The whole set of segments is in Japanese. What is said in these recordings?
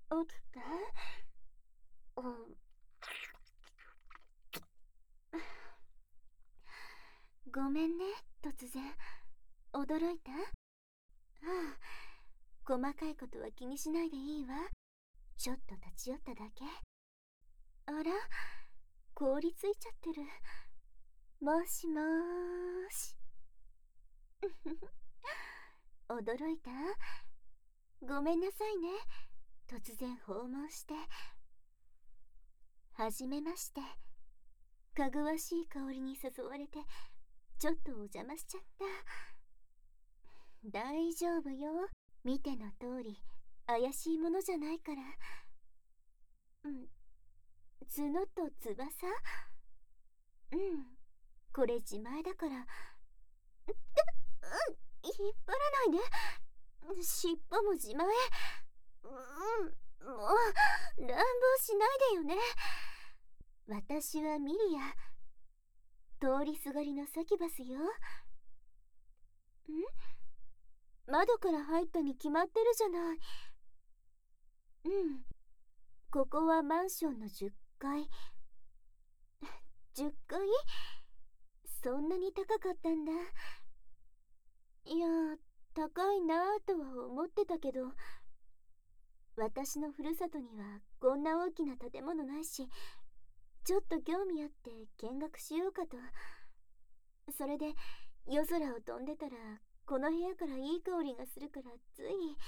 起きた？うん。ごめんね、突然。驚いた？ああ、細かいことは気にしないでいいわ。ちょっと立ち寄っただけ。あら、凍りついちゃってる。もしもーし。驚いた？ごめんなさいね。突然訪問して。はじめまして。かぐわしい香りに誘われて、ちょっとお邪魔しちゃった。大丈夫よ。見ての通り、怪しいものじゃないから。うん。角と翼？うん。これ自前だから。引っ張らないで。尻尾も自前。もう、乱暴しないでよね。私はミリア。通りすがりのサキバスよ。窓から入ったに決まってるじゃない。うん。ここはマンションの10階。10階？そんなに高かったんだ。いや、高いなぁとは思ってたけど、私のふるさとにはこんな大きな建物ないし、ちょっと興味あって見学しようかと。それで夜空を飛んでたら、この部屋からいい香りがするからつい。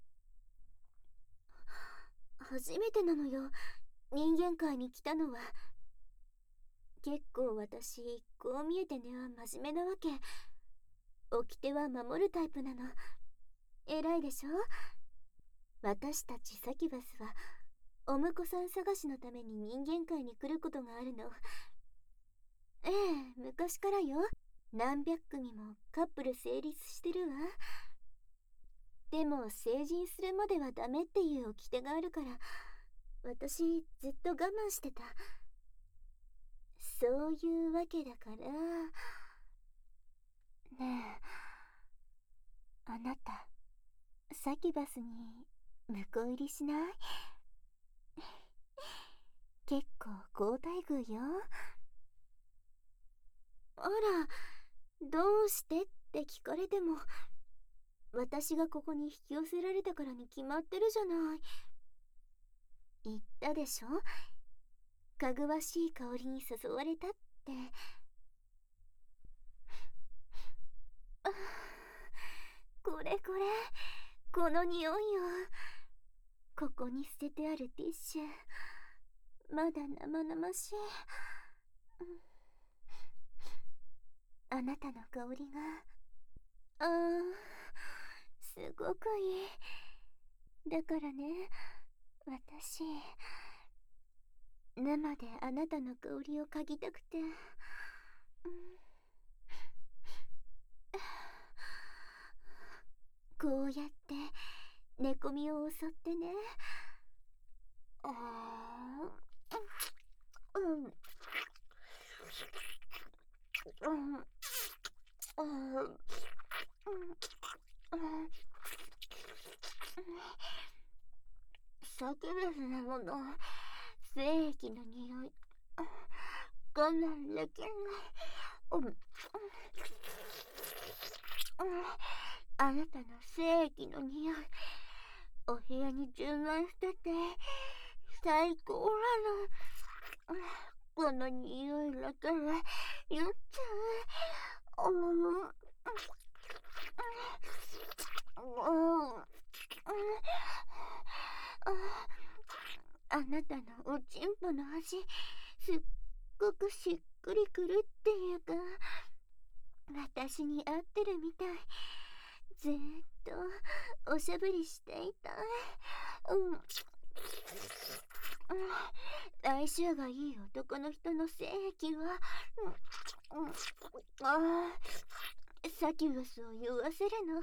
初めてなのよ、人間界に来たのは。結構私、こう見えて根は真面目なわけ。掟は守るタイプなの。偉いでしょ？私たちサキバスはお婿さん探しのために人間界に来ることがあるの。ええ、昔からよ。何百組もカップル成立してるわ。でも成人するまではダメっていう掟があるから、私ずっと我慢してた。そういうわけだから。ねえ、あなたサキバスに婿入りしない？結構好待遇よ。あら、どうしてって聞かれても、私がここに引き寄せられたからに決まってるじゃない。言ったでしょ、かぐわしい香りに誘われたって。あ、これこれ、この匂いよ。ここに捨ててあるティッシュ、まだ生々しい。あなたの香りが、あー、すごくいい。だからね、私、生であなたの香りを嗅ぎたくて。こうやって寝込みを襲ってね。あー、うん、うん、うん、うん、酒ですね、もの。精液の匂い。我慢できない。うん、うん、あなたの精液の匂い、お部屋に充満してて、最高なの。この匂いだけで酔っちゃう。あなたのおちんぽの味、すっごくしっくりくるっていうか、私に合ってるみたい。ずーっとおしゃぶりしていたい。うん。相性がいい男の人の性癖は、ああ、サキュバスを酔わせるの。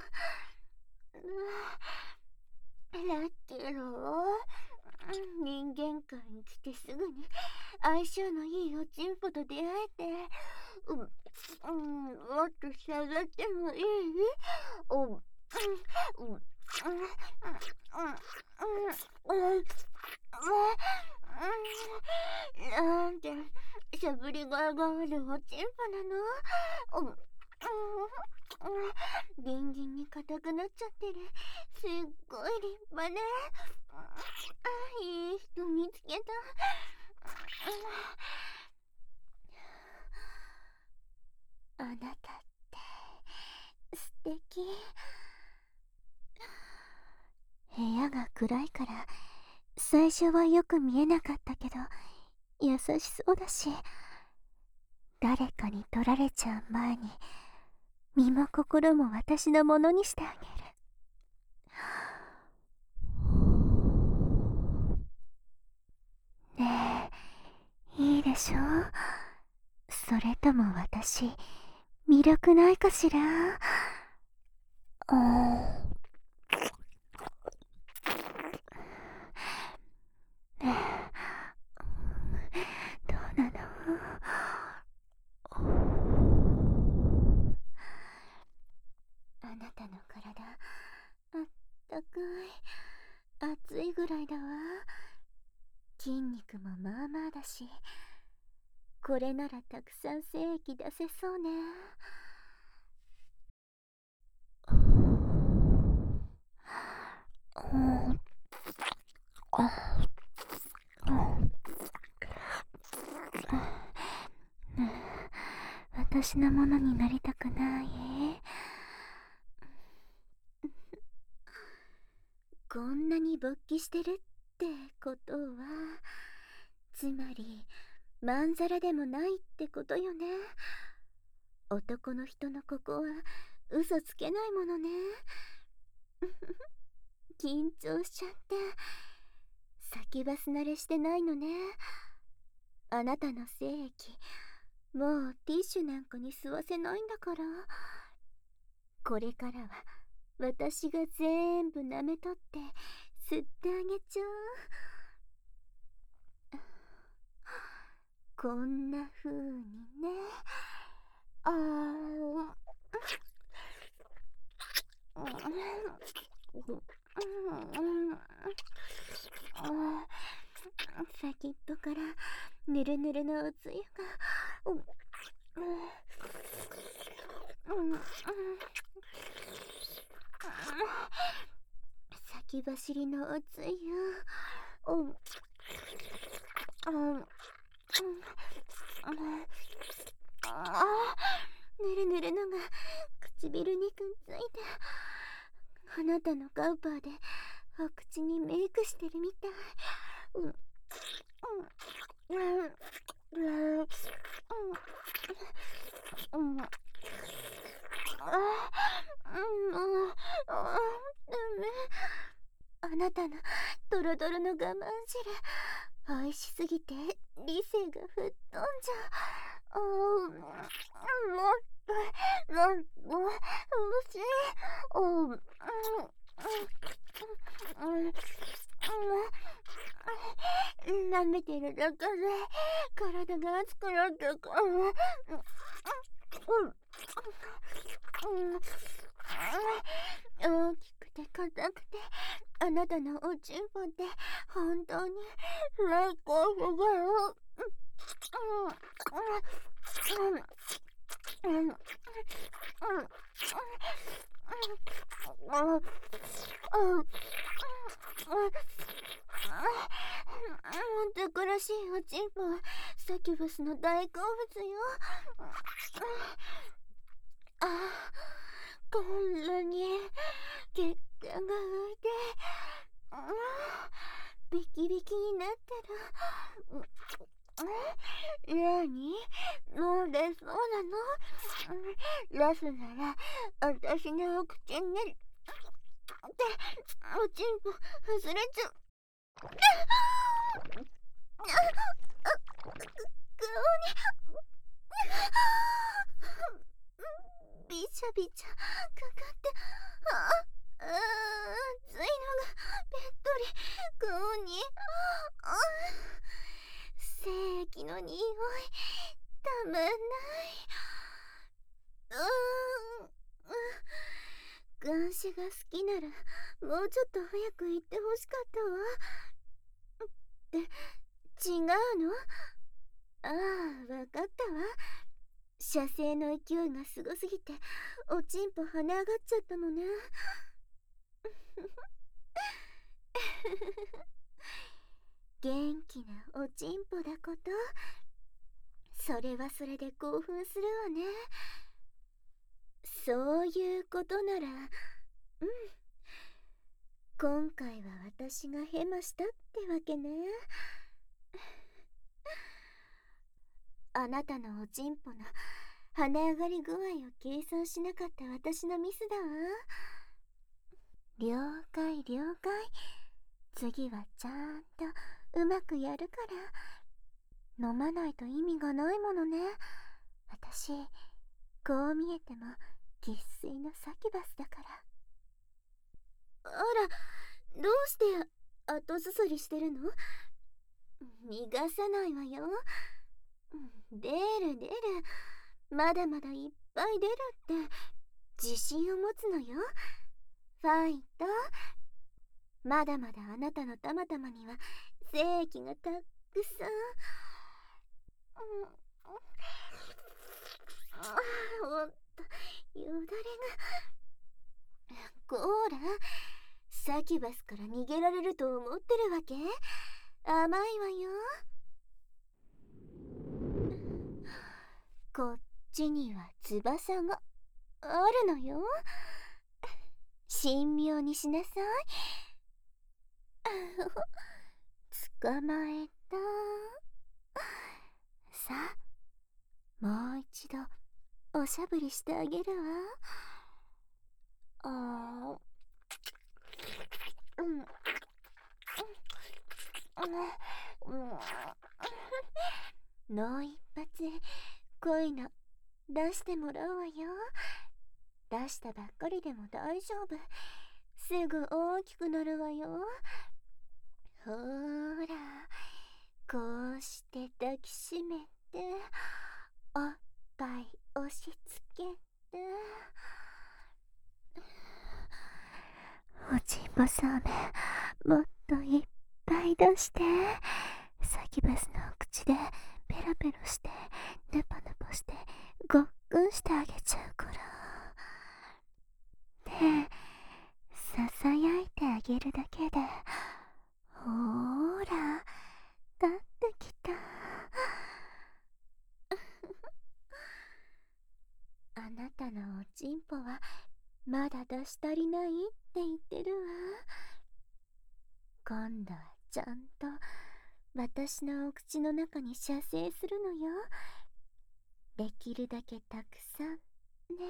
ラッキーロー。人間界に来てすぐに相性のいいおちんぽと出会えて、もっと下がってもいい？うん、うん、うん、うん、うん、 なんてしゃぶりがいがあるおちんぽなの。ギンギンに硬くなっちゃってる。すっごい立派ね。いい人見つけた。あなたって素敵。部屋が暗いから最初はよく見えなかったけど、優しそうだし、誰かに取られちゃう前に身も心も私のものにしてあげる。ねえ、いいでしょ？それとも私魅力ないかしら？どうなの？あなたの体あったかい、熱いぐらいだわ。筋肉もまあまあだし、これならたくさん精液出せそうね。私のものになりたくない？こんなに勃起してるってことは、つまりまんざらでもないってことよね。男の人のここは嘘つけないものね。緊張しちゃって先バス慣れしてないのね。あなたの精液もうティッシュなんかに吸わせないんだから。これからは私が全部舐めとって吸ってあげちゃう。こんな風にね。先っぽからぬるぬるのおつゆが、先走りのおつゆ、ぬるぬるのが唇にくっついて、あなたのガウパーでお口にメイクしてるみたい。ダメ。あなたのドロドロの我慢汁、美味しすぎて理性が吹っ飛んじゃう。しい。舐めてるだけで体が熱くなってくる。大きくて硬くて、あなたのおちんぽって本当に最高すぎる。男らしいおちんぽはサキュバスの大好物よ。こんなに血管が浮いて、ビキビキになってる。なに？もう出そうなの？ラスなら私のお口にっておちんぽ外れちゃう。びちゃびちゃかかって、熱いのがべっとり顔に。精液の匂いたまんない。監視が好きならもうちょっと早く言ってほしかったわ。 って違うの？ああ、わかったわ。射精の勢いがすごすぎておちんぽ跳ね上がっちゃったのね。元気なおちんぽだこと。それはそれで興奮するわね。そういうことなら、今回は私がヘマしたってわけね。あなたのおちんぽの跳ね上がり具合を計算しなかった私のミスだわ。了解了解。次はちゃんとうまくやるから。飲まないと意味がないものね。私、こう見えても生粋のサキュバスだから。あら、どうして後ずさりしてるの？逃がさないわよ。出る出る。まだまだいっぱい出るって自信を持つのよ。ファイト。まだまだあなたのたまたまには精液がたくさん。ほんとよだれが。こーら、サキュバスから逃げられると思ってるわけ？甘いわよ。こっちには翼があるのよ。神妙にしなさい。捕まえた。さあ、もう一度おしゃぶりしてあげるわ。もう一発恋の出してもらうわよ。出したばっかりでも大丈夫。すぐ大きくなるわよ。ほーら、こうして抱きしめておっぱい押し付けて。おちんぽそうめんもっといっぱい出して。サキュバスの口でペロペロしてヌパヌパしてごっくんしてあげちゃうから。で、ささやいてあげるだけでほーら立ってきた。あなたのおちんぽはまだ出し足りないって言ってるわ。今度はちゃんと私のお口の中に射精するのよ。できるだけたくさんね。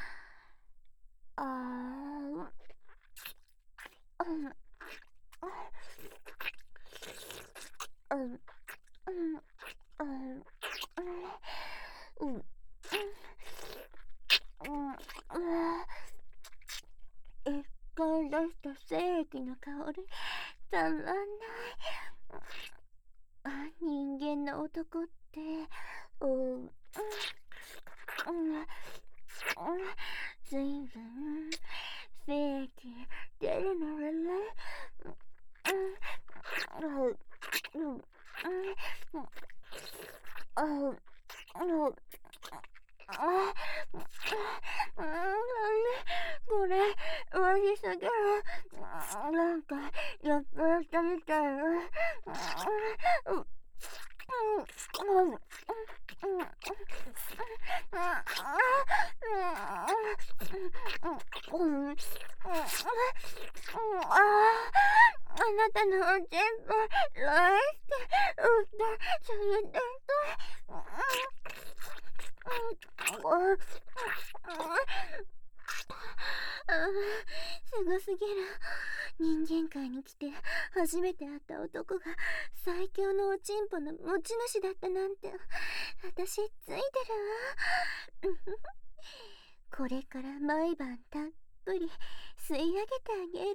一回出した精液の香りたまんない。人間の男ってずいぶん精液出るのよね。これ美味しすぎる。なんか酔っ払ったみたいな。あなたのおちんぽライス歌それですごすぎる。人間界に来て初めて会った男が最強のおちんぽの持ち主だったなんて私ついてるわ。これから毎晩たっぷり吸い上げてあげる。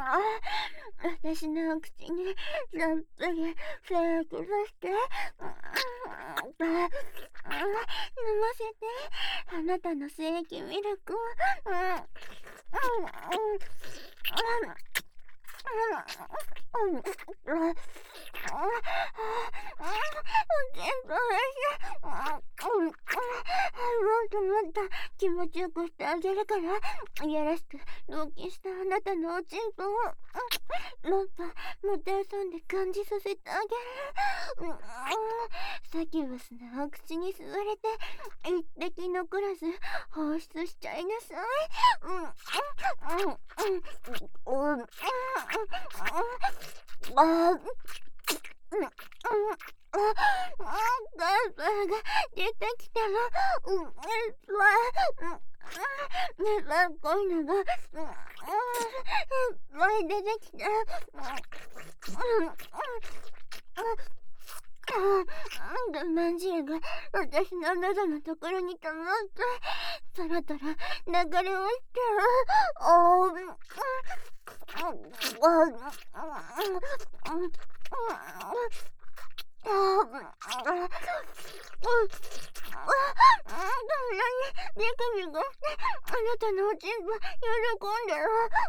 私の口にたっぷりフェイクさせて。 ませて、あなたの精液ミルクを。全部もっと気持ちよくしてあげるから、やらしく同期したあなたのおちんぽをもっともてあそんで感じさせてあげる。サキュバスのお口に吸われて一滴残らず放出しちゃいなさい。ガスが出てきたら、こういうのが出てきたら、まんじゅうが私の喉のところに溜まってそろそろ流れ落ちてビクビクしてあなたのおちんぽ喜んでる。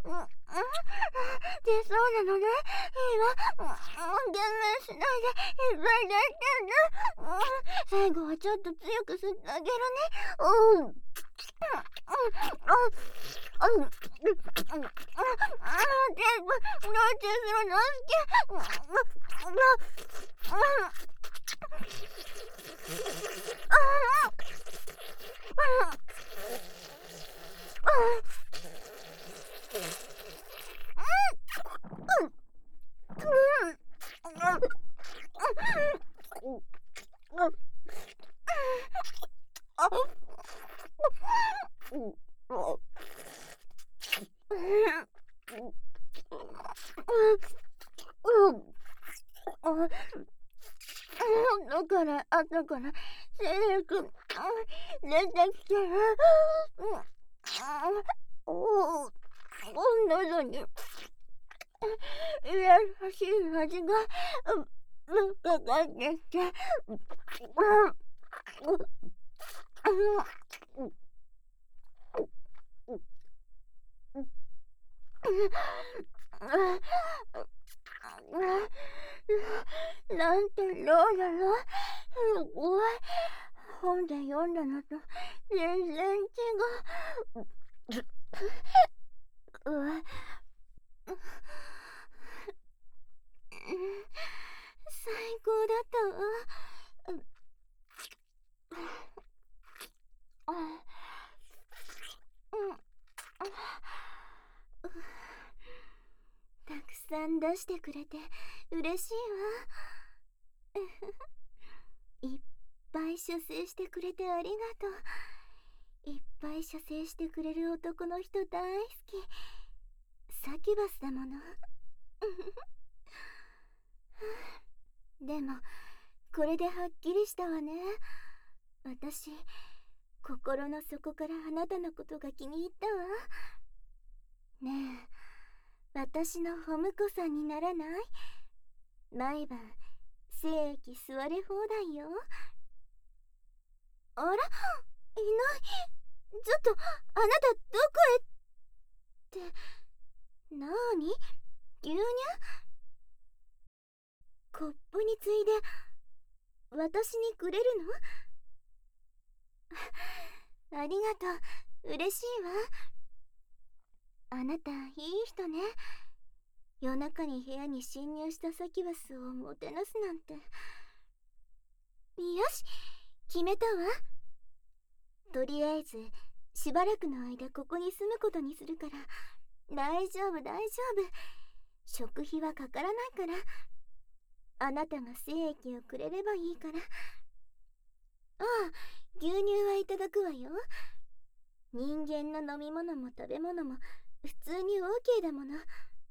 出そうなのね。いいわ。減免しないでいっぱい出してね。最後はちょっと強く吸ってあげるね。全部どうしてするの好だから後から精力出てきてる。喉に優しい味がかかってきて、なんてどうだろう。すごい。本で読んだのと全然違う。最高だったわ。たくさん出してくれて嬉しいわ。いっぱい射精してくれてありがとう。いっぱい射精してくれる男の人大好き。サキュバスだもの。でもこれではっきりしたわね。私心の底からあなたのことが気に入ったわ。ねえ、私のホムコさんにならない？毎晩精液吸われ放題よ。あら、いない。ちょっとあなたどこへってなーに？牛乳？コップについで私にくれるの？ありがとう、嬉しいわ。あなたいい人ね。夜中に部屋に侵入したサキュバスをもてなすなんて。よし、決めたわ。とりあえずしばらくの間ここに住むことにするから。大丈夫大丈夫、食費はかからないから。あなたが精液をくれればいいから。ああ、牛乳はいただくわよ。人間の飲み物も食べ物も普通に OK だもの。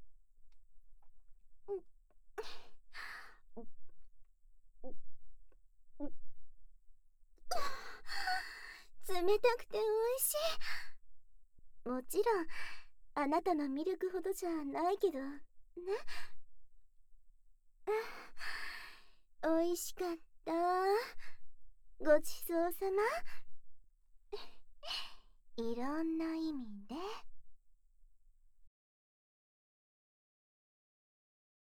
冷たくて美味しい。もちろんあなたのミルクほどじゃないけどね。美味しかった。 ごちそうさま。いろんな意味で